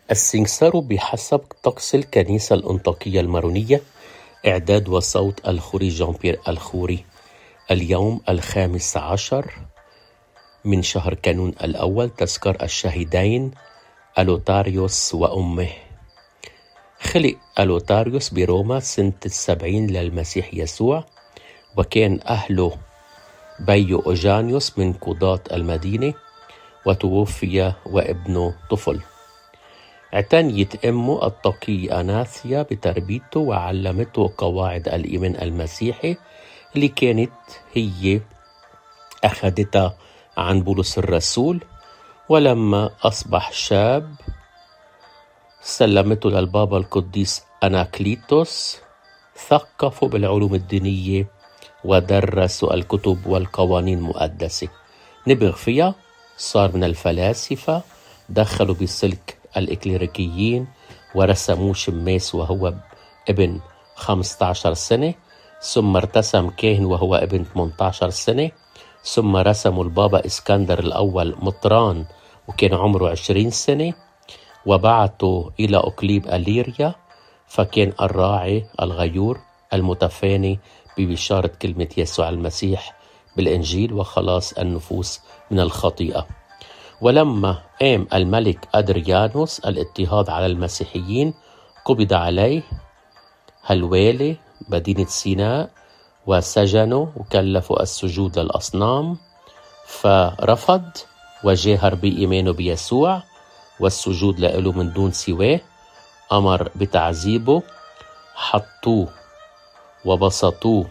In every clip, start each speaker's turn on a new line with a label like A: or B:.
A: السنكسار بحسب طقس الكنيسة الأنطاكية المارونية. إعداد وصوت الخوري جان بيير الخوري. اليوم 15 من شهر كانون الأول، تذكار الشهيدين ألوتاريوس وأمه. خلق ألوتاريوس بروما سنة 70 للمسيح يسوع، وكان أهله بيو أوجانيوس من قضاة المدينة، وتوفي وابنه طفل. اعتنيت أمه التقي أناثيا بتربيته وعلمته قواعد الإيمان المسيحي اللي كانت هي أخذتها عن بولس الرسول. ولما أصبح شاب سلمته للبابا القديس أناكليتوس، ثقفوا بالعلوم الدينية ودرسوا الكتب والقوانين المقدسة. نبغ فيها، صار من الفلاسفة، دخلوا بالسلك الإكليريكيين ورسموه شماس وهو ابن 15 سنة، ثم ارتسم كاهن وهو ابن 18 سنة، ثم رسموا البابا إسكندر الأول مطران وكان عمره 20 سنة، وبعثوا إلى أقليم أليريا، فكان الراعي الغيور المتفاني ببشارة كلمة يسوع المسيح بالإنجيل وخلاص النفوس من الخطيئة. ولما قام الملك أدريانوس الاضطهاد على المسيحيين، قبض عليه الوالي مدينة سيناء وسجنه وكلفوا السجود للأصنام، فرفض وجاهر بإيمانه بيسوع والسجود له من دون سواه. أمر بتعذيبه، حطوه وبسطوه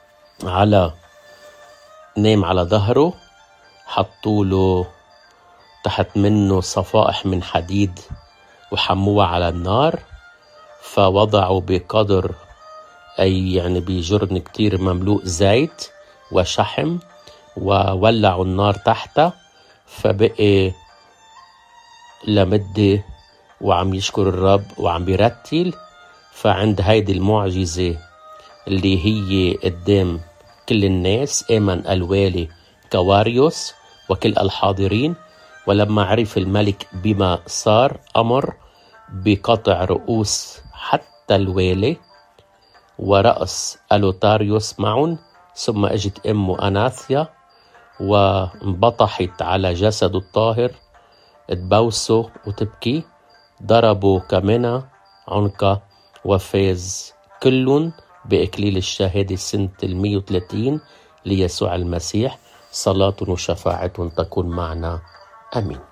A: نام على ظهره، حطوا له تحت منه صفائح من حديد وحموها على النار، فوضعوا بقدر بجرن كتير مملوء زيت وشحم وولعوا النار تحته، فبقي لمدة وعم يشكر الرب وعم بيرتل. فعند هيدي المعجزة اللي هي قدام كل الناس، آمن الوالي كواريوس وكل الحاضرين. ولما عرف الملك بما صار، أمر بقطع رؤوس حتى الوالي ورأس ألوتاريوس معا. ثم أجت أمه أناثيا وانبطحت على جسده الطاهر، تبوسه وتبكي. ضربوا كمان عنقه وفاز كل بإكليل الشهادة سنة 130 ليسوع المسيح. صلاة وشفاعة تكون معنا. آمين.